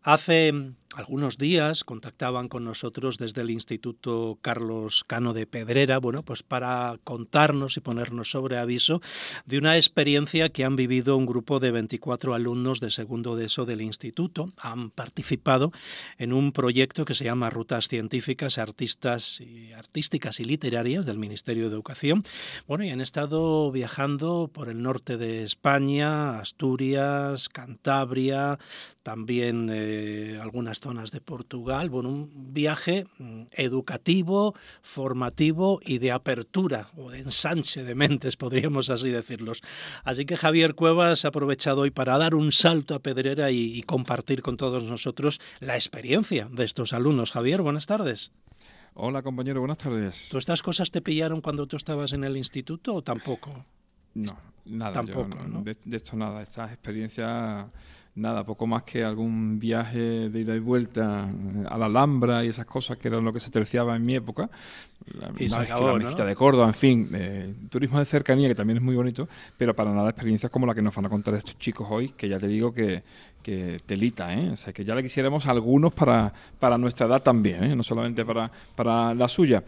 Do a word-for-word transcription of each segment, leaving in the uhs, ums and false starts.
Hace algunos días contactaban con nosotros desde el Instituto Carlos Cano de Pedrera, bueno, pues para contarnos y ponernos sobre aviso de una experiencia que han vivido un grupo de veinticuatro alumnos de segundo de ESO del instituto. Han participado en un proyecto que se llama Rutas Científicas, Artistas y, Artísticas y Literarias del Ministerio de Educación. Bueno, y han estado viajando por el norte de España, Asturias, Cantabria, también eh, algunas zonas de Portugal. Bueno, un viaje educativo, formativo y de apertura o de ensanche de mentes, podríamos así decirlos. Así que Javier Cuevas ha aprovechado hoy para dar un salto a Pedrera y, y compartir con todos nosotros la experiencia de estos alumnos. Javier, buenas tardes. Hola, compañero, buenas tardes. ¿Tú estas cosas te pillaron cuando tú estabas en el instituto o tampoco? No, nada. Tampoco, yo, ¿no? De, de esto nada, estas experiencias, nada, poco más que algún viaje de ida y vuelta a la Alhambra y esas cosas que eran lo que se terciaba en mi época. La, y se acabó, la ¿no? mezquita de Córdoba, en fin, eh, turismo de cercanía que también es muy bonito, pero para nada experiencias como la que nos van a contar estos chicos hoy, que ya te digo que, que telita, ¿eh? O sea, que ya le quisiéramos algunos para, para nuestra edad también, ¿eh? No solamente para, para la suya.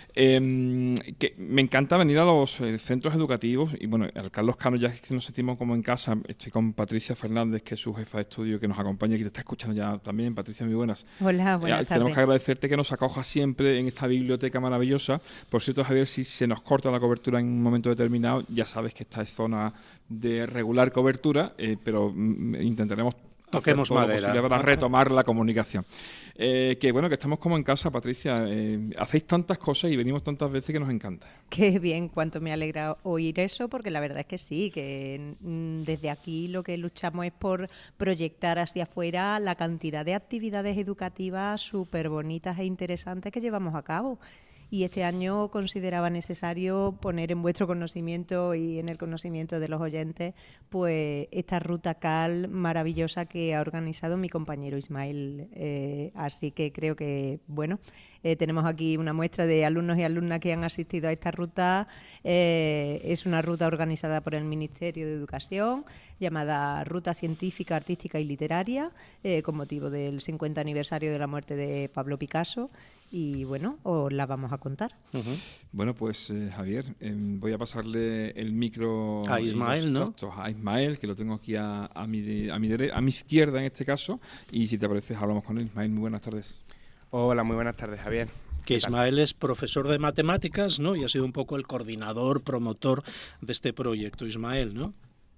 Eh, que me encanta venir a los eh, centros educativos y bueno, al Carlos Cano ya que nos sentimos como en casa. Estoy con Patricia Fernández, que es su jefa de estudio, que nos acompaña y que te está escuchando ya también. Patricia, muy buenas. Hola, buenas eh, tardes. Tenemos que agradecerte que nos acojas siempre en esta biblioteca maravillosa. Por cierto, Javier, si se nos corta la cobertura en un momento determinado, ya sabes que esta es zona de regular cobertura, eh, pero mm, intentaremos toquemos todo madera lo posible para retomar la comunicación. Eh, que bueno, que estamos como en casa, Patricia. Eh, hacéis tantas cosas y venimos tantas veces que nos encanta. Qué bien, cuánto me alegra oír eso, porque la verdad es que sí, que mm, desde aquí lo que luchamos es por proyectar hacia afuera la cantidad de actividades educativas súper bonitas e interesantes que llevamos a cabo. Y este año consideraba necesario poner en vuestro conocimiento y en el conocimiento de los oyentes pues esta ruta C A L maravillosa que ha organizado mi compañero Ismael. Eh, así que creo que, bueno, eh, tenemos aquí una muestra de alumnos y alumnas que han asistido a esta ruta. Eh, es una ruta organizada por el Ministerio de Educación, llamada Ruta Científica, Artística y Literaria, eh, con motivo del cincuenta aniversario de la muerte de Pablo Picasso. Y bueno, os la vamos a contar. Uh-huh. Bueno, pues eh, Javier, eh, voy a pasarle el micro a Ismael, ¿no? A Ismael, que lo tengo aquí a, a, mi, a, mi dere- a mi izquierda en este caso. Y si te parece, hablamos con él. Ismael, muy buenas tardes. Hola, muy buenas tardes, Javier. Que Ismael es profesor de matemáticas, ¿no? Y ha sido un poco el coordinador, promotor de este proyecto. Ismael, ¿no?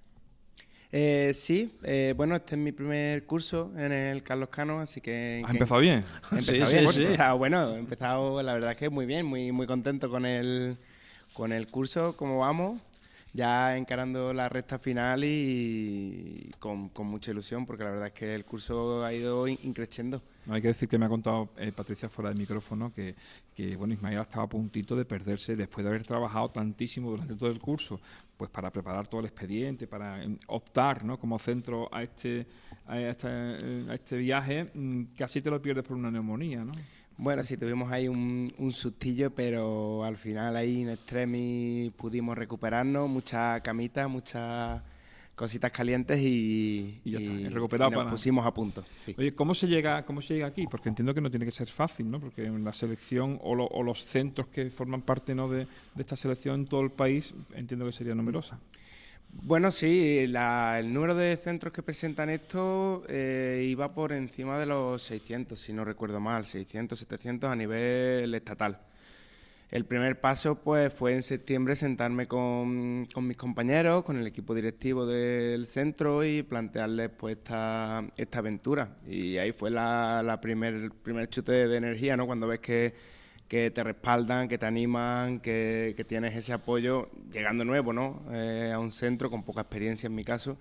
Eh, sí, eh, bueno, este es mi primer curso en el Carlos Cano, así que... ¿Has empezado bien? He empezado sí, bien, sí, sí. Ah, bueno, he empezado, la verdad es que muy bien, muy muy contento con el, con el curso, cómo vamos, ya encarando la recta final y con, con mucha ilusión, porque la verdad es que el curso ha ido increciendo. Hay que decir que me ha contado eh, Patricia fuera del micrófono que, que bueno, Ismael estaba a puntito de perderse después de haber trabajado tantísimo durante todo el curso, pues para preparar todo el expediente, para eh, optar, ¿no?, como centro a este a este, a este viaje, mmm, casi te lo pierdes por una neumonía, ¿no? Bueno, sí, tuvimos ahí un, un sustillo, pero al final ahí en extremis pudimos recuperarnos, muchas camitas, muchas cositas calientes y, y ya está, y, recuperado y nos para... pusimos a punto. Sí. Oye, ¿cómo se llega cómo se llega aquí? Porque entiendo que no tiene que ser fácil, ¿no? Porque en la selección o, lo, o los centros que forman parte, ¿no?, de, de esta selección en todo el país, entiendo que sería numerosa. Bueno, sí, la, el número de centros que presentan esto eh, iba por encima de los seiscientos, si no recuerdo mal, seiscientos, setecientos a nivel estatal. El primer paso pues fue en septiembre sentarme con, con mis compañeros, con el equipo directivo del centro y plantearles pues esta, esta aventura. Y ahí fue la, la primer, primer chute de, de energía, ¿no? Cuando ves que que te respaldan, que te animan, que, que tienes ese apoyo llegando nuevo, ¿no? Eh, a un centro con poca experiencia en mi caso.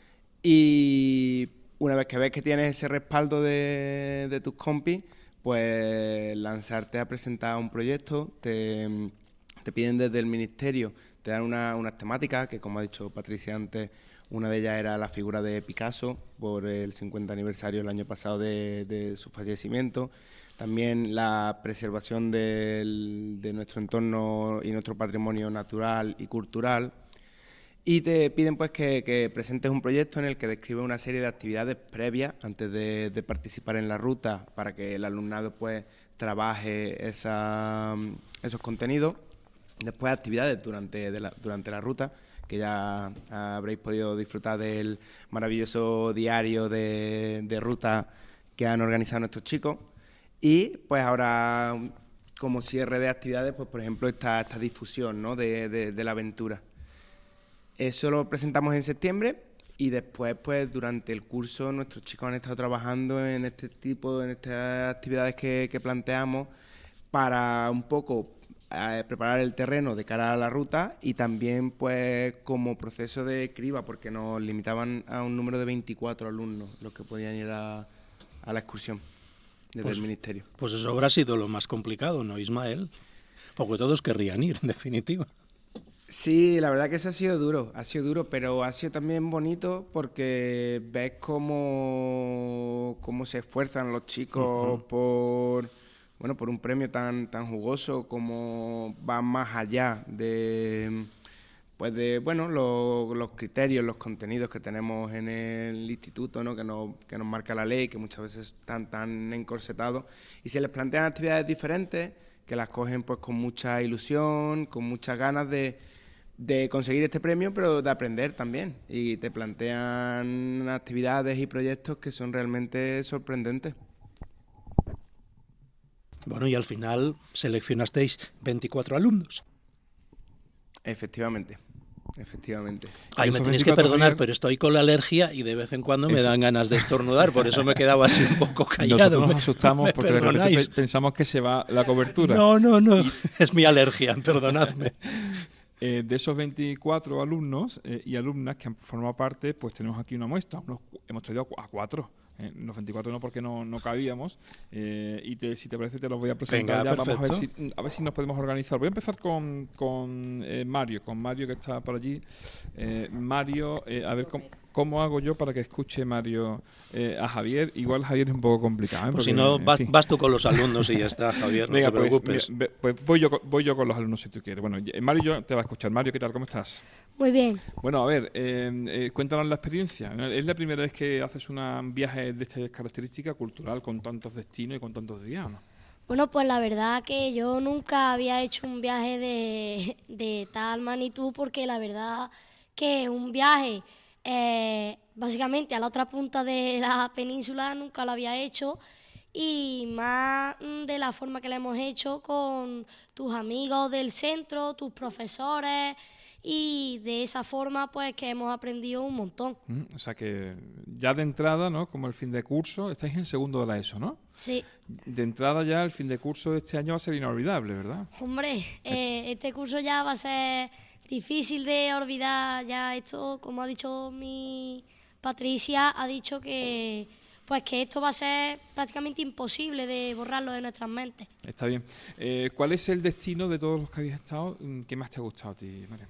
Y una vez que ves que tienes ese respaldo de, de tus compis, pues lanzarte a presentar un proyecto, te, te piden desde el ministerio, te dan una, unas temáticas, que como ha dicho Patricia antes, una de ellas era la figura de Picasso, por el cincuenta aniversario el año pasado de, de su fallecimiento. También la preservación del, de nuestro entorno y nuestro patrimonio natural y cultural. y te piden pues que, que presentes un proyecto en el que describes una serie de actividades previas antes de, de participar en la ruta para que el alumnado pues trabaje esa, esos contenidos. Después actividades durante, de la, durante la ruta, que ya habréis podido disfrutar del maravilloso diario de, de ruta que han organizado nuestros chicos. Y pues ahora, como cierre de actividades, pues por ejemplo esta, esta difusión, ¿no?, de, de, de la aventura. Eso lo presentamos en septiembre y después, pues durante el curso, nuestros chicos han estado trabajando en este tipo, en estas actividades que, que planteamos para un poco eh, preparar el terreno de cara a la ruta y también, pues, como proceso de criba, porque nos limitaban a un número de veinticuatro alumnos los que podían ir a, a la excursión desde pues, el Ministerio. Pues eso habrá sido lo más complicado, ¿no, Ismael? Porque todos querrían ir, en definitiva. Sí, la verdad que eso ha sido duro, ha sido duro, pero ha sido también bonito porque ves cómo, cómo se esfuerzan los chicos uh-huh. por, bueno, por un premio tan, tan jugoso, como va más allá de, pues de, bueno, lo, los criterios, los contenidos que tenemos en el instituto, ¿no?, que nos, que nos marca la ley, que muchas veces están tan encorsetados, y se les plantean actividades diferentes, que las cogen pues con mucha ilusión, con muchas ganas de de conseguir este premio, pero de aprender también. Y te plantean actividades y proyectos que son realmente sorprendentes. Bueno, y al final seleccionasteis veinticuatro alumnos. Efectivamente, efectivamente. Ay, me tenéis que perdonar, pero estoy con la alergia y de vez en cuando me dan ganas de estornudar, por eso me quedaba así un poco callado. Nosotros nos asustamos porque de repente pensamos que se va la cobertura. No, no, no, y... es mi alergia, perdonadme. Eh, de esos veinticuatro alumnos eh, y alumnas que han formado parte, pues tenemos aquí una muestra. Unos, hemos traído a cuatro. Eh, los veinticuatro no, porque no, no cabíamos. Eh, y te, si te parece, te los voy a presentar. Venga, ya. Vamos a ver, si, perfecto. a ver si nos podemos organizar. Voy a empezar con, con eh, Mario, con Mario que está por allí. Eh, Mario, eh, a ver cómo, cómo hago yo para que escuche Mario eh, a Javier. Igual Javier es un poco complicado. ¿eh? Pues Porque, si no, vas, sí. vas tú con los alumnos y ya está, Javier, no Venga, te preocupes. Pues, mira, pues voy yo, voy yo con los alumnos si tú quieres. Bueno, Mario yo te va a escuchar. Mario, ¿qué tal? ¿Cómo estás? Muy bien. Bueno, a ver, eh, eh, cuéntanos la experiencia. ¿Es la primera vez que haces un viaje de esta característica cultural con tantos destinos y con tantos días, ¿no? Bueno, pues la verdad que yo nunca había hecho un viaje de, de tal magnitud, porque la verdad que un viaje eh, básicamente a la otra punta de la península nunca lo había hecho, y más de la forma que lo hemos hecho con tus amigos del centro, tus profesores, y de esa forma pues que hemos aprendido un montón. Mm, o sea que ya de entrada, ¿no?, como el fin de curso, estáis en segundo de la ESO, ¿no? Sí. De entrada ya el fin de curso de este año va a ser inolvidable, ¿verdad? Hombre, eh, este curso ya va a ser difícil de olvidar. Ya esto, como ha dicho mi Patricia, ha dicho que pues que esto va a ser prácticamente imposible de borrarlo de nuestras mentes. Está bien. Eh, ¿Cuál es el destino de todos los que habéis estado que más te ha gustado a ti, María?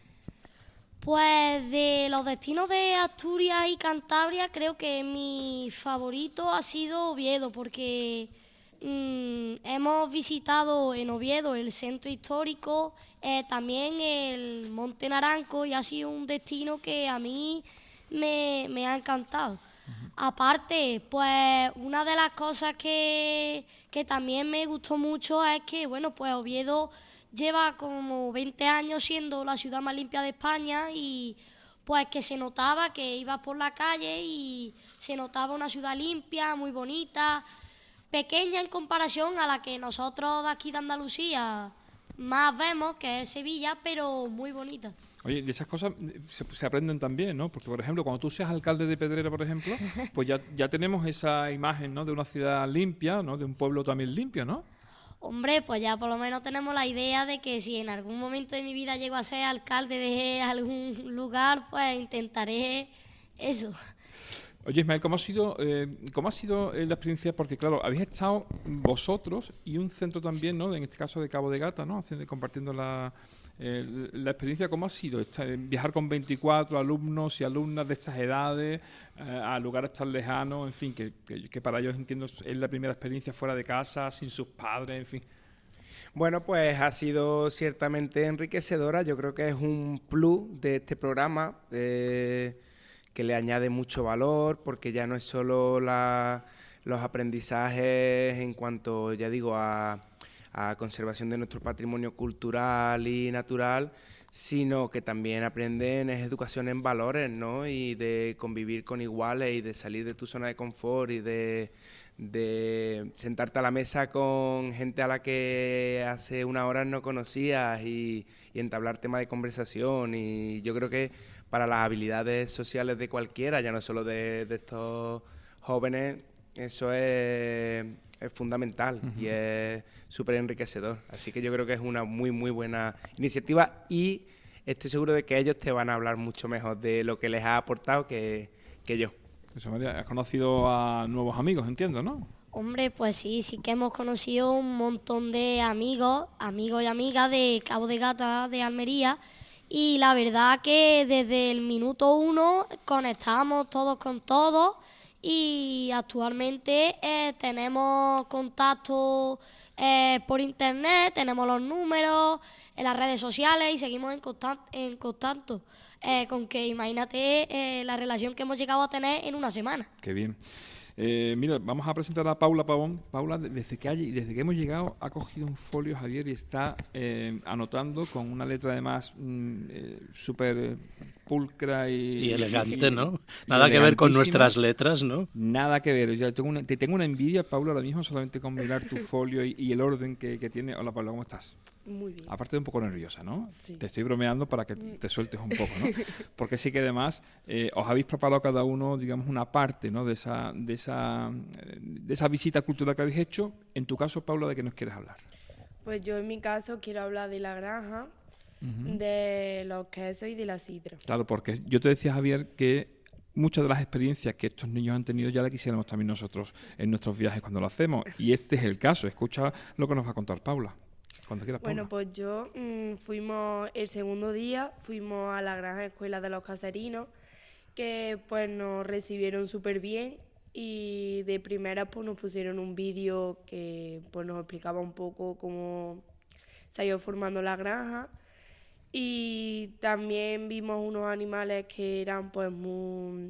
Pues de los destinos de Asturias y Cantabria, creo que mi favorito ha sido Oviedo, porque mmm, hemos visitado en Oviedo el centro histórico, eh, también el Monte Naranco, y ha sido un destino que a mí me, me ha encantado. Uh-huh. Aparte, pues una de las cosas que, que también me gustó mucho es que, bueno, pues Oviedo lleva como veinte años siendo la ciudad más limpia de España, y pues que se notaba que ibas por la calle y se notaba una ciudad limpia, muy bonita, pequeña en comparación a la que nosotros de aquí de Andalucía más vemos, que es Sevilla, pero muy bonita. Oye, de esas cosas se, se aprenden también, ¿no? Porque, por ejemplo, cuando tú seas alcalde de Pedrera, por ejemplo, pues ya, ya tenemos esa imagen, ¿no?, de una ciudad limpia, ¿no?, de un pueblo también limpio, ¿no? Hombre, pues ya por lo menos tenemos la idea de que si en algún momento de mi vida llego a ser alcalde de algún lugar, pues intentaré eso. Oye, Ismael, ¿cómo ha sido, eh, cómo ha sido la experiencia? Porque, claro, habéis estado vosotros y un centro también, ¿no?, en este caso de Cabo de Gata, ¿no?, haciendo, compartiendo la, eh, la experiencia. ¿Cómo ha sido estar, viajar con veinticuatro alumnos y alumnas de estas edades eh, a lugares tan lejanos? En fin, que, que, que para ellos, entiendo, es la primera experiencia fuera de casa, sin sus padres, en fin. Bueno, pues ha sido ciertamente enriquecedora. Yo creo que es un plus de este programa eh, que le añade mucho valor, porque ya no es solo la, los aprendizajes en cuanto, ya digo, a, a conservación de nuestro patrimonio cultural y natural, sino que también aprenden es educación en valores, ¿no? Y de convivir con iguales y de salir de tu zona de confort y de, de sentarte a la mesa con gente a la que hace unas horas no conocías y, y entablar temas de conversación. Y yo creo que para las habilidades sociales de cualquiera, ya no solo de, de estos jóvenes, eso es, es fundamental uh-huh. y es súper enriquecedor. Así que yo creo que es una muy, muy buena iniciativa y estoy seguro de que ellos te van a hablar mucho mejor de lo que les ha aportado que, que yo. José María, has conocido a nuevos amigos, entiendo, ¿no? Hombre, pues sí, sí que hemos conocido un montón de amigos, amigos y amigas de Cabo de Gata, de Almería, y la verdad que desde el minuto uno conectamos todos con todos y actualmente eh, tenemos contacto eh, por internet, tenemos los números en las redes sociales y seguimos en, constant- en contacto. Eh, con que imagínate eh, la relación que hemos llegado a tener en una semana. Qué bien. Eh, mira, vamos a presentar a Paula Pavón. Paula, desde que, hay, desde que hemos llegado, ha cogido un folio, Javier, y está eh, anotando con una letra además mm, eh, súper pulcra y... Y elegante, y, ¿no? Y Nada que ver con nuestras letras, ¿no? Nada que ver. Yo tengo una, te tengo una envidia, Paula, ahora mismo, solamente con mirar tu folio y, y el orden que, que tiene. Hola, Paula, ¿cómo estás? Muy bien. Aparte de un poco nerviosa, ¿no? Sí. Te estoy bromeando para que te sueltes un poco, ¿no? Porque sí que además eh, os habéis preparado cada uno, digamos, una parte, ¿no? De esa, de esa, de esa visita cultural que habéis hecho. En tu caso, Paula, ¿de qué nos quieres hablar? Pues yo en mi caso quiero hablar de la granja, Uh-huh. de los quesos y de la sidra. Claro, porque yo te decía, Javier, que muchas de las experiencias que estos niños han tenido ya las quisiéramos también nosotros en nuestros viajes cuando lo hacemos. Y este es el caso. Escucha lo que nos va a contar Paula. Cuando quieras, Paula. Bueno, pues yo mmm, fuimos el segundo día, fuimos a la granja escuela de los caserinos, que pues nos recibieron súper bien y de primera pues nos pusieron un vídeo que pues nos explicaba un poco cómo se ha ido formando la granja. Y también vimos unos animales que eran pues muy...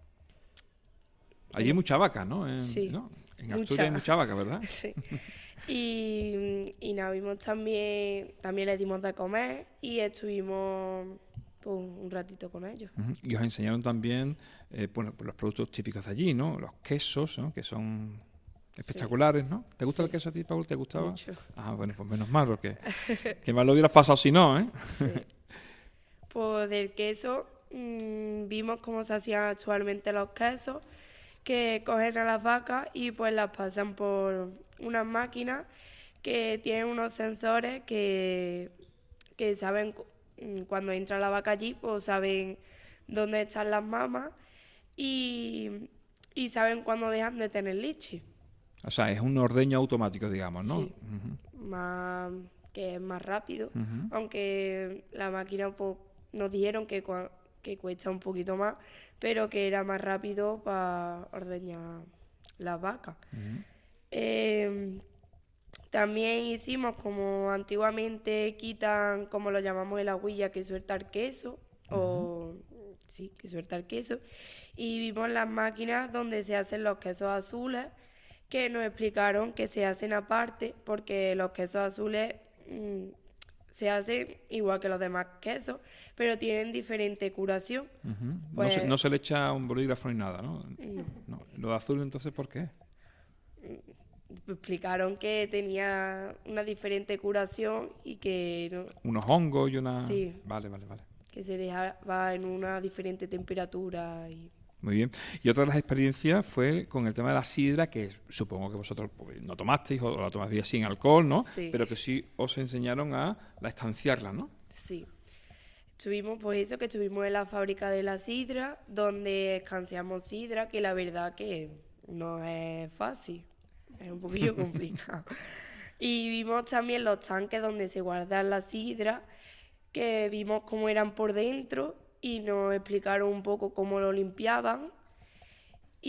Allí hay mucha vaca, ¿no? En, sí. ¿no? En Asturias mucha. hay mucha vaca, ¿verdad? Sí. Y, y nada, vimos también, también les dimos de comer y estuvimos pues, un ratito con ellos. Uh-huh. Y os enseñaron también eh, bueno, los productos típicos de allí, ¿no? Los quesos, ¿no? Que son espectaculares, ¿no? ¿Te gusta sí. el queso a ti, Paul? ¿Te gustaba? Mucho. Ah, bueno, pues menos mal, porque que mal lo hubieras pasado si no, ¿eh? Sí. Pues del queso mmm, vimos cómo se hacían actualmente los quesos, que cogen a las vacas y pues las pasan por unas máquinas que tienen unos sensores que, que saben cuando entra la vaca allí, pues saben dónde están las mamas y, y saben cuándo dejan de tener leche. O sea, es un ordeño automático, digamos, ¿no? Sí, uh-huh. más, que es más rápido, uh-huh. aunque la máquina pues, nos dijeron que, que cuesta un poquito más, pero que era más rápido para ordeñar las vacas. Uh-huh. Eh, también hicimos como antiguamente quitan, como lo llamamos el agüilla, que suelta el queso, uh-huh. o sí, que suelta el queso, y vimos las máquinas donde se hacen los quesos azules, que nos explicaron que se hacen aparte porque los quesos azules mmm, se hacen igual que los demás quesos, pero tienen diferente curación. Uh-huh. Pues, no, se, no se le echa un bolígrafo ni nada, ¿no? No. no. ¿Lo de azul entonces por qué? Explicaron que tenía una diferente curación y que... No, unos hongos y una... Sí. Vale, vale, vale. Que se dejaba en una diferente temperatura y... Muy bien. Y otra de las experiencias fue con el tema de la sidra, que supongo que vosotros pues, no tomasteis o la tomasteis sin alcohol, ¿no? Sí. Pero que sí os enseñaron a la estanciarla, ¿no? Sí. Estuvimos, pues eso, que estuvimos en la fábrica de la sidra, donde escanciamos sidra, que la verdad que no es fácil, es un poquillo complicado. Y vimos también los tanques donde se guardan la sidra, que vimos cómo eran por dentro, y nos explicaron un poco cómo lo limpiaban.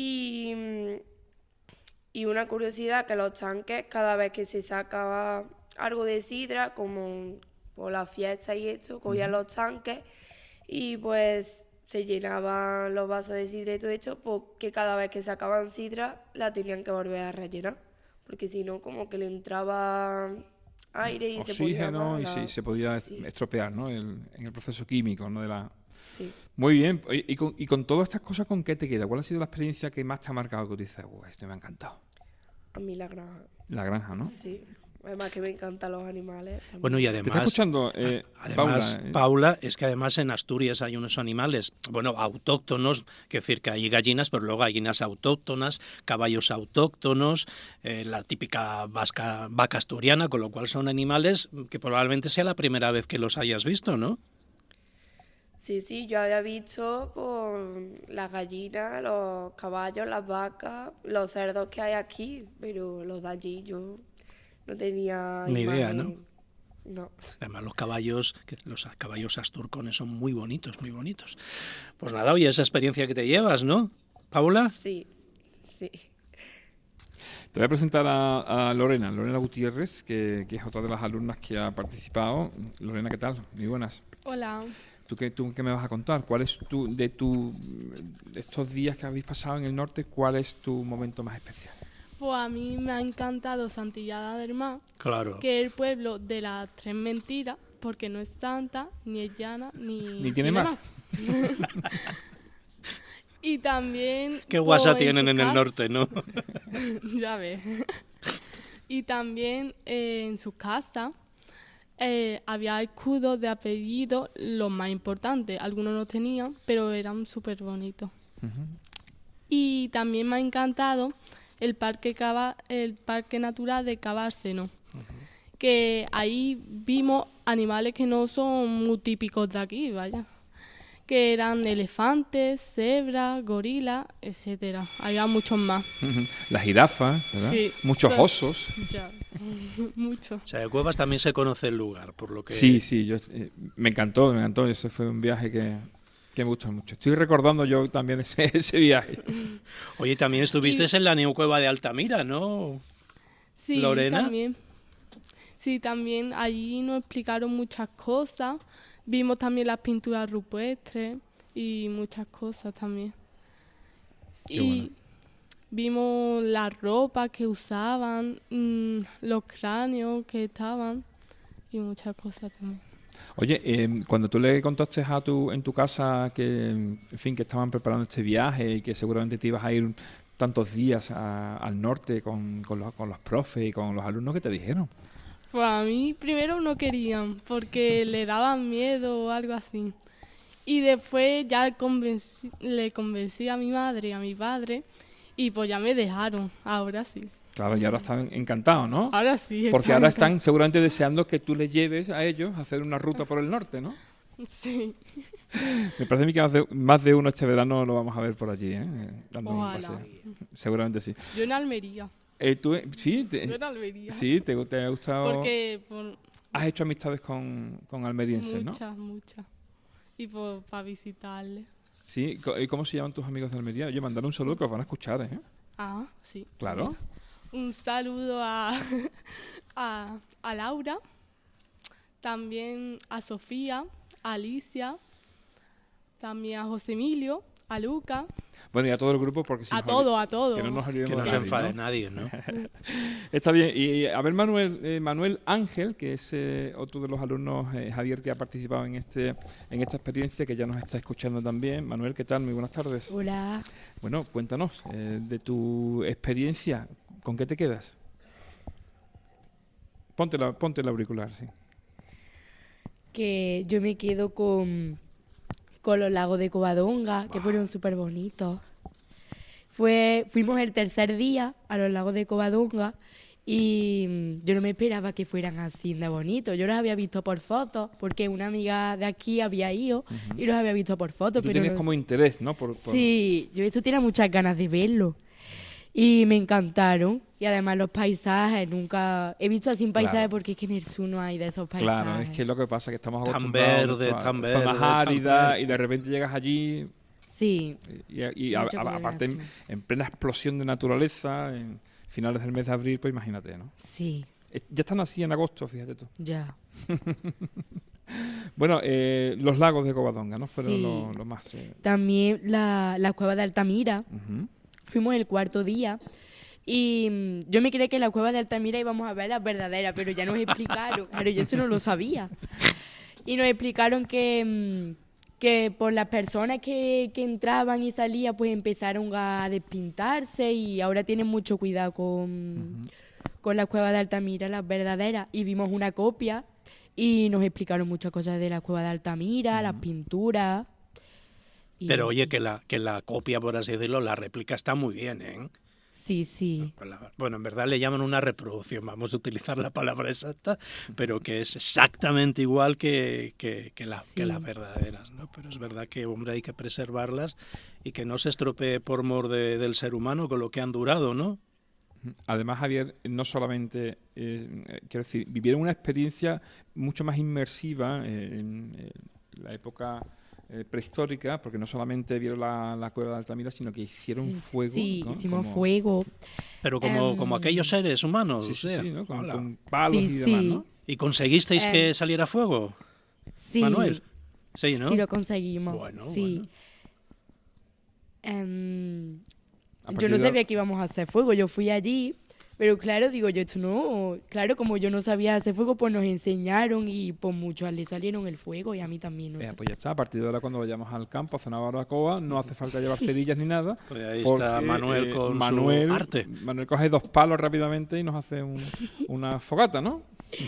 Y, y una curiosidad, que los tanques, cada vez que se sacaba algo de sidra, como por la fiesta y esto, cogían uh-huh. los tanques y pues se llenaban los vasos de sidra y todo esto, porque cada vez que sacaban sidra la tenían que volver a rellenar, porque si no como que le entraba aire y oxígeno se podía y sí, se podía sí. estropear, ¿no? El, en el proceso químico, ¿no? De la... Sí. Muy bien. Y, y, con, y con todas estas cosas, ¿con qué te queda? ¿Cuál ha sido la experiencia que más te ha marcado, que tú dices, uy, esto me ha encantado? A mí la granja. La granja, ¿no? Sí. Además que me encantan los animales. También. Bueno, y además... ¿Te está escuchando, eh, además, Paula? Paula, es que además en Asturias hay unos animales, bueno, autóctonos, que decir que hay gallinas, pero luego hay gallinas autóctonas, caballos autóctonos, eh, la típica vasca, vaca asturiana, con lo cual son animales que probablemente sea la primera vez que los hayas visto, ¿no? Sí, sí, yo había visto pues, las gallinas, los caballos, las vacas, los cerdos que hay aquí, pero los de allí yo... No tenía ni imagen. idea, ¿no? No. Además los caballos, los caballos asturcones son muy bonitos, muy bonitos. Pues nada, oye, esa experiencia que te llevas, ¿no, Paula? Sí, sí. Te voy a presentar a, a Lorena, Lorena Gutiérrez, que, que es otra de las alumnas que ha participado. Lorena, ¿qué tal? Muy buenas. Hola. ¿Tú qué, tú qué me vas a contar? ¿Cuál es tu, de, tu, de estos días que habéis pasado en el norte, cuál es tu momento más especial? Pues a mí me ha encantado Santillana del Mar, claro. que es el pueblo de las tres mentiras, porque no es santa, ni es llana, ni... Ni tiene mar. Y también... Qué guasa pues, tienen en, en el norte, ¿no? Ya ves. Y también eh, en su casa eh, había escudos de apellido, los más importantes. Algunos no tenían, pero eran súper bonitos. Uh-huh. Y también me ha encantado el parque Cava, el parque natural de Cabárseno, uh-huh. que ahí vimos animales que no son muy típicos de aquí, vaya, que eran elefantes, cebras, gorilas, etcétera. Había muchos más. Uh-huh. Las jirafas, ¿verdad? Sí. Muchos pero, osos. Ya, muchos. O sea, de Cuevas también se conoce el lugar, por lo que... Sí, sí, yo, eh, me encantó, me encantó. Ese fue un viaje que... que me gustó mucho. Estoy recordando yo también ese, ese viaje. Oye, también estuviste y... en la Neocueva de Altamira, ¿no? Sí, Lorena. También. Sí, también allí nos explicaron muchas cosas. Vimos también las pinturas rupestres y muchas cosas también. Qué y bueno. Vimos la ropa que usaban, mmm, los cráneos que estaban y muchas cosas también. Oye, eh, cuando tú le contaste a tu, en tu casa que, en fin, que estaban preparando este viaje y que seguramente te ibas a ir tantos días a, al norte con, con, los, con los profes y con los alumnos, ¿qué te dijeron? Pues a mí primero no querían porque le daban miedo o algo así. Y después ya convencí, le convencí a mi madre y a mi padre y pues ya me dejaron, ahora sí. Claro, y ahora están encantados, ¿no? Ahora sí. Porque ahora están seguramente deseando que tú les lleves a ellos a hacer una ruta por el norte, ¿no? Sí. Me parece a mí que más de, más de uno este verano lo vamos a ver por allí, ¿eh? Dando un Ojalá. paseo. Seguramente sí. Yo en Almería. Eh, ¿tú, sí, te, Yo en Almería. Sí, te, te ha gustado. Porque... Por, ¿Has hecho amistades con, con almerienses, muchas, no? Muchas, muchas. Y por, para visitarles. Sí, ¿y cómo se llaman tus amigos de Almería? Oye, mandar un saludo que os van a escuchar, ¿eh? Ah, sí. Claro. Un saludo a, a, a Laura, también a Sofía, a Alicia, también a José Emilio, a Luca. Bueno, y a todo el grupo, porque si a nos todo, a todo. Que no nos olvidemos que no de se nadie, enfade ¿no? nadie, ¿no? Está bien. Y a ver, Manuel, eh, Manuel Ángel, que es eh, otro de los alumnos, eh, Javier, que ha participado en este en esta experiencia, que ya nos está escuchando también. Manuel, ¿qué tal? Muy buenas tardes. Hola. Bueno, cuéntanos eh, de tu experiencia. ¿Con qué te quedas? Ponte, la, ponte el auricular, sí. Que yo me quedo con, con los lagos de Covadonga, que fueron súper bonitos. Fue, fuimos el tercer día a los lagos de Covadonga y yo no me esperaba que fueran así de bonitos. Yo los había visto por fotos, porque una amiga de aquí había ido uh-huh. y los había visto por fotos. Y tú pero tienes no como sé. interés, ¿no? Por, por... Sí, yo eso tenía muchas ganas de verlo. Y me encantaron. Y además los paisajes, nunca... He visto así un paisaje Claro. porque es que en el sur no hay de esos paisajes. Claro, es que es lo que pasa, que estamos Tan acostumbrados verde, a tan verde, zonas tan áridas verde. y de repente llegas allí Sí. y, y a- Mucha a- aparte en, coloración. en plena explosión de naturaleza, en finales del mes de abril, pues imagínate, ¿no? Sí. Eh, Ya están así en agosto, fíjate tú. Ya. Bueno, eh, los lagos de Covadonga, ¿no? Fueron Sí. lo, lo más... eh, También la, la cueva de Altamira. ujú. Fuimos el cuarto día y mm, yo me creía que en la cueva de Altamira íbamos a ver las verdaderas, pero ya nos explicaron, pero yo eso no lo sabía. Y nos explicaron que, mm, que por las personas que, que entraban y salían, pues empezaron a despintarse y ahora tienen mucho cuidado con, con la cueva de Altamira, las verdaderas. Y vimos una copia y nos explicaron muchas cosas de la cueva de Altamira, las pinturas. y- Pero oye, que la, que la copia, por así decirlo, la réplica está muy bien, ¿eh? Sí, sí. Bueno, en verdad le llaman una reproducción, vamos a utilizar la palabra exacta, pero que es exactamente igual que, que, que, la, que Sí. las verdaderas, ¿no? Pero es verdad que, hombre, hay que preservarlas y que no se estropee por mor de- del ser humano con lo que han durado, ¿no? Además, Javier, no solamente, eh, eh, quiero decir, vivieron una experiencia mucho más inmersiva eh, en, eh, la época eh, prehistórica, porque no solamente vieron la, la cueva de Altamira, sino que hicieron fuego. Sí, ¿no? hicimos Como- fuego. Pero como, Em, como aquellos seres humanos, Sí, o sí, sea, sí, ¿no? Con, hola. con palos Sí, y demás, sí. ¿no? ¿Y conseguisteis Em, que saliera fuego, Sí. Manuel? Sí, ¿no? Sí, lo conseguimos. Bueno, sí. bueno. Em, A yo partir no de- sabía que íbamos a hacer fuego. Yo fui allí, pero claro, digo yo, esto no. Claro, como yo no sabía hacer fuego, pues nos enseñaron y pues muchos le salieron el fuego y a mí también. No Eh, sé. pues ya está, a partir de ahora cuando vayamos al campo a hacer una barbacoa, no hace falta llevar cerillas ni nada. Pues ahí porque, está Manuel eh, con Manuel, su arte. Manuel coge dos palos rápidamente y nos hace un- una fogata, ¿no?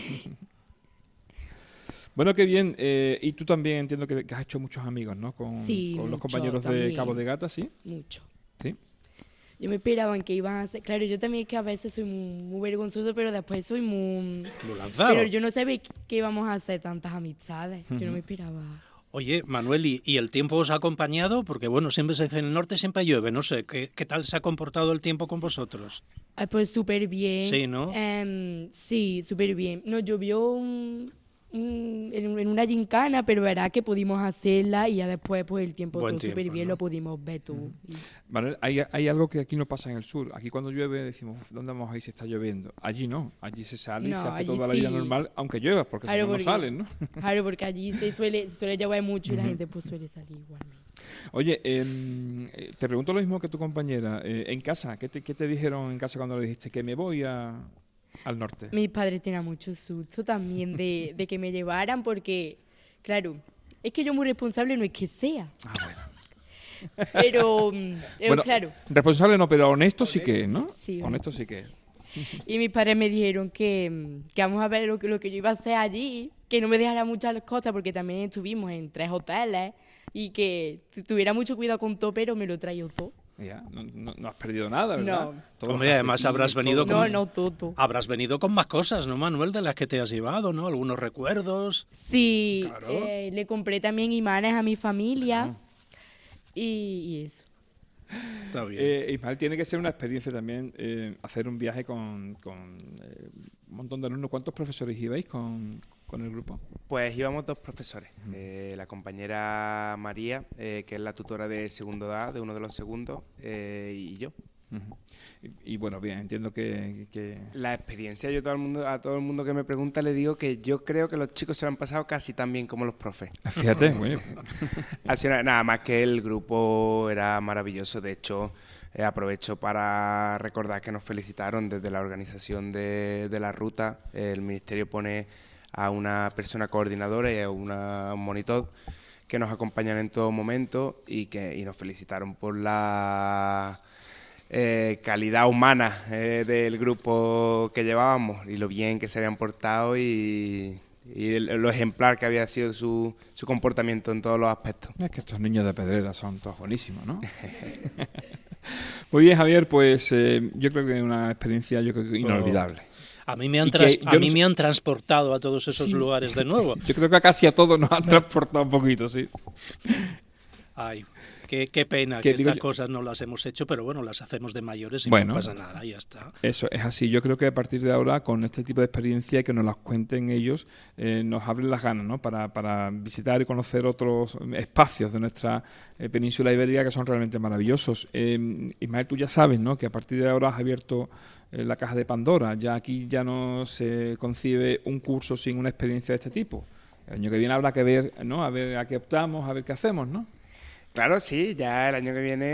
Bueno, qué bien. Eh, y tú también entiendo que, que has hecho muchos amigos, ¿no? Con, Sí, con los mucho compañeros de también. Cabo de Gata, ¿sí? Mucho. Sí. Yo me esperaba que iban a hacer. Claro, yo también es que a veces soy muy, muy vergonzoso, pero después soy muy. Lo lanzaron. Pero yo no sabía que íbamos a hacer tantas amistades. Yo no Ujú. me esperaba. Oye, Manuel, ¿y, y el tiempo os ha acompañado? Porque, bueno, siempre se dice en el norte siempre llueve, no sé, ¿qué, qué tal se ha comportado el tiempo con vosotros? Ah, pues súper bien. Sí, ¿no? Em, sí, súper bien. Nos llovió un- un- en, en una gincana, pero verá que pudimos hacerla y ya después pues el tiempo Buen todo súper tiempo, bien ¿no? lo pudimos ver tú. Y- Manuel, hay, hay algo que aquí no pasa en el sur. Aquí cuando llueve decimos, ¿dónde vamos a ir si está lloviendo? Allí no. Allí se sale y No, se hace allí toda la vida sí. normal, aunque llueva, porque si Claro, no, no porque- salen, ¿no? Claro, porque allí se suele, se suele llover mucho y la gente pues suele salir igualmente. Oye, em, eh, te pregunto lo mismo que tu compañera. Eh, en casa, ¿qué te, qué te dijeron en casa cuando le dijiste que me voy a, al norte? Mis padres tenían mucho susto también de, de que me llevaran porque, claro, es que yo muy responsable no es que sea, Ah, bueno. pero, mm, pero Bueno, claro. Responsable no, pero honesto sí que es, ¿no? Sí, honesto honesto sí que es. Y mis padres me dijeron que, mm, que vamos a ver lo que, lo que yo iba a hacer allí, que no me dejara muchas cosas porque también estuvimos en tres hoteles y que tu- tuviera mucho cuidado con todo, pero me lo traigo todo. Ya, no, no- no has perdido nada, ¿verdad? No. Todos Hombre, los además habrás calcetines, venido todo. No, con- no, todo. Habrás venido con más cosas, ¿no, Manuel? De las que te has llevado, ¿no? Algunos recuerdos. Sí, Claro. eh, le compré también imanes a mi familia y, y eso. Está bien. Eh, Ismael, tiene que ser una experiencia también eh, hacer un viaje con, con eh, un montón de alumnos. ¿Cuántos profesores ibais con, con el grupo? Pues íbamos dos profesores, eh, la compañera María, eh, que es la tutora de segundo A, de uno de los segundos, eh, y yo. Ujú. y, y bueno, bien, entiendo que... que- La experiencia, yo todo el mundo, a todo el mundo que me pregunta le digo que yo creo que los chicos se lo han pasado casi tan bien como los profes. Fíjate, bueno, Ha sido na- nada más que el grupo era maravilloso. De hecho, eh, aprovecho para recordar que nos felicitaron desde la organización de, de la ruta. El ministerio pone a una persona coordinadora y a una un monitor que nos acompañan en todo momento y que y nos felicitaron por la eh, calidad humana eh, del grupo que llevábamos y lo bien que se habían portado y, y el- lo ejemplar que había sido su, su comportamiento en todos los aspectos. es que estos niños de Pedrera son todos buenísimos, ¿no? Muy bien, Javier, pues eh, yo creo que es una experiencia yo creo que inolvidable. A mí me han, y que tras- yo a no mí sé- me han transportado a todos esos Sí. lugares de nuevo. Yo creo que a casi a todos nos han transportado un poquito, sí. Ay. qué, qué pena que que digo estas yo- cosas no las hemos hecho, pero bueno, las hacemos de mayores y Bueno. no pasa nada, ya está. Eso es así. Yo creo que a partir de ahora, con este tipo de experiencia, que nos las cuenten ellos, eh, nos abren las ganas, ¿no? Para, para visitar y conocer otros espacios de nuestra eh, península ibérica que son realmente maravillosos. Eh, Ismael, tú ya sabes, ¿no? Que a partir de ahora has abierto eh, la caja de Pandora. Ya aquí ya no se concibe un curso sin una experiencia de este tipo. El año que viene habrá que ver, ¿no? A ver a qué optamos, a ver qué hacemos, ¿no? Claro, sí, ya el año que viene,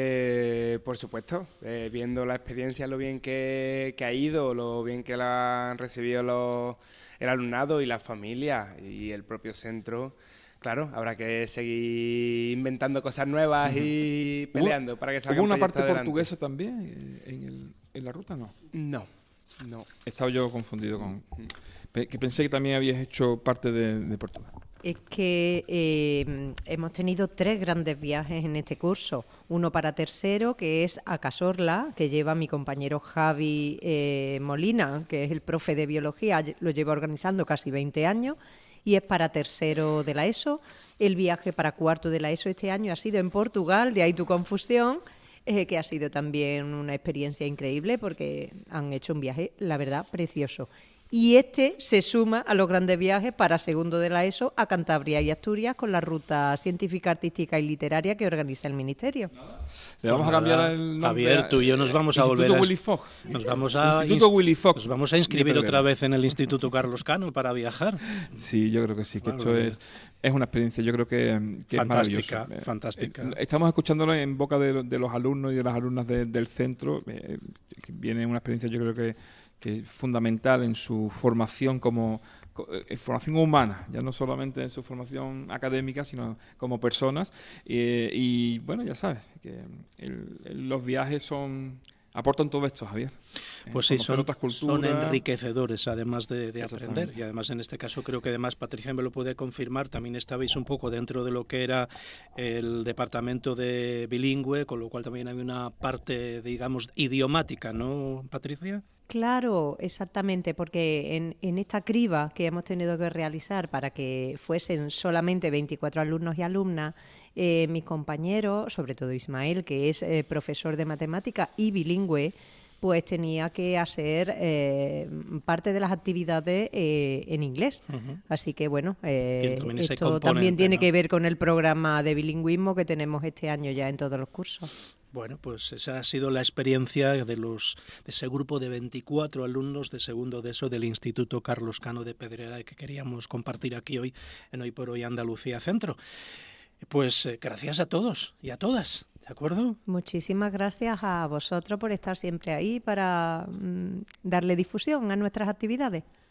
eh, por supuesto, eh, viendo la experiencia, lo bien que, que ha ido, lo bien que la han recibido los, el alumnado y las familias y el propio centro, claro, habrá que seguir inventando cosas nuevas y peleando para que salgan ¿Hubo una proyectos parte adelante. portuguesa también eh, en, el- en la ruta? No. No, no. He estado yo confundido con... pe- Que pensé que también habías hecho parte de, de Portugal. Es que eh, hemos tenido tres grandes viajes en este curso. Uno para tercero, que es a Casorla, que lleva mi compañero Javi eh, Molina, que es el profe de biología, lo lleva organizando casi veinte años, y es para tercero de la ESO. El viaje para cuarto de la ESO este año ha sido en Portugal, de ahí tu confusión, eh, que ha sido también una experiencia increíble porque han hecho un viaje, la verdad, precioso. Y este se suma a los grandes viajes para segundo de la ESO a Cantabria y Asturias con la ruta científica, artística y literaria que organiza el Ministerio. Le vamos Pues a cambiar nada, el nombre. Javier, tú y yo nos vamos a Instituto volver a- Willy Fogg. Nos vamos a, Instituto ins- Willy Fogg. nos vamos a inscribir de Pedrera. otra vez en el Instituto Carlos Cano para viajar. Sí, yo creo que sí, que Claro, esto que- es, es una experiencia, yo creo que, que es Fantástica, maravilloso. Eh, fantástica. eh, Estamos escuchándolo en boca de, de los alumnos y de las alumnas de- del centro. eh, que viene una experiencia, yo creo que, que es fundamental en su formación como co- eh, formación humana, ya no solamente en su formación académica, sino como personas. Eh, y bueno, ya sabes, que el- el- los viajes son aportan todo esto, Javier. Eh, Pues sí, conocer son, otras son culturas. enriquecedores, además de, de aprender. Exactamente. Y además, en este caso, creo que además Patricia me lo puede confirmar, también estabais un poco dentro de lo que era el departamento de bilingüe, con lo cual también había una parte, digamos, idiomática, ¿no, Patricia? Claro, exactamente, porque en, en esta criba que hemos tenido que realizar para que fuesen solamente veinticuatro alumnos y alumnas, eh, mis compañeros, sobre todo Ismael, que es eh, profesor de matemática y bilingüe, pues tenía que hacer eh, parte de las actividades eh, en inglés. Ujú. Así que bueno, eh, Tiene también ese esto componente, también tiene ¿no? que ver con el programa de bilingüismo que tenemos este año ya en todos los cursos. Bueno, pues esa ha sido la experiencia de los de ese grupo de veinticuatro alumnos de segundo de eso del Instituto Carlos Cano de Pedrera que queríamos compartir aquí hoy en Hoy por Hoy Andalucía Centro. Pues eh, gracias a todos y a todas, ¿de acuerdo? Muchísimas gracias a vosotros por estar siempre ahí para mm, darle difusión a nuestras actividades.